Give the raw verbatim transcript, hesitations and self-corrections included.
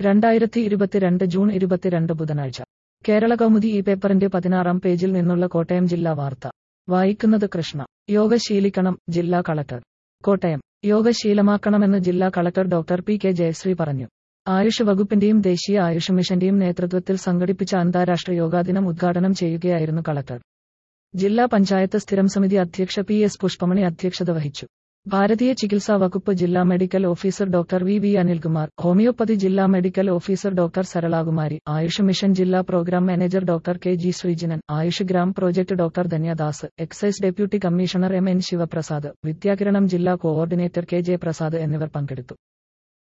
രണ്ടായിരത്തി ഇരുപത്തിരണ്ട് ജൂൺ ഇരുപത്തിരണ്ട് ബുധനാഴ്ച കേരള കൗമുദി ഈ പേപ്പറിന്റെ പതിനാറാം പേജിൽ നിന്നുള്ള കോട്ടയം ജില്ലാ വാർത്ത വായിക്കുന്നത് കൃഷ്ണ. യോഗ ശീലിക്കണം ജില്ലാ കളക്ടർ കോട്ടയം. യോഗ ശീലമാക്കണമെന്ന് ജില്ലാ collector doctor P K Jayashree പറഞ്ഞു. ആയുഷ് വകുപ്പിന്റെയും ദേശീയ ആയുഷ് മിഷന്റെയും നേതൃത്വത്തിൽ സംഘടിപ്പിച്ച അന്താരാഷ്ട്ര യോഗാദിനം ഉദ്ഘാടനം ചെയ്യുകയായിരുന്നു കളക്ടർ. ജില്ലാ പഞ്ചായത്ത് സ്ഥിരം സമിതി അധ്യക്ഷ പി എസ് പുഷ്പമണി അധ്യക്ഷത വഹിച്ചു. ഭാരതീയ ചികിത്സാ വകുപ്പ് ജില്ലാ medical officer doctor V V Anilkumar, homoeopathy ജില്ലാ medical officer doctor Saralakumari, AYUSH mission ജില്ലാ programme manager doctor K G Sreejinan, AYUSH Gram project doctor Dhanyadas, excise deputy commissioner M N Sivaprasad, Vidyakiranam ജില്ലാ കോഓർഡിനേറ്റർ കെ ജെ പ്രസാദ് എന്നിവർ പങ്കെടുത്തു.